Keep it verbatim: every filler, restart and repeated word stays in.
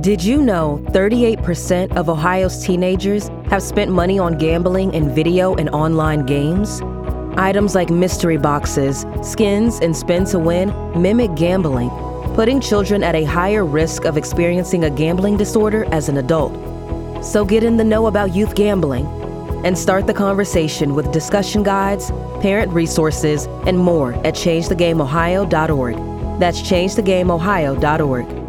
Did you know thirty-eight percent of Ohio's teenagers have spent money on gambling in video and online games? Items like mystery boxes, skins, and spin to win mimic gambling, putting children at a higher risk of experiencing a gambling disorder as an adult. So get in the know about youth gambling and start the conversation with discussion guides, parent resources, and more at change the game ohio dot org. That's change the game ohio dot org.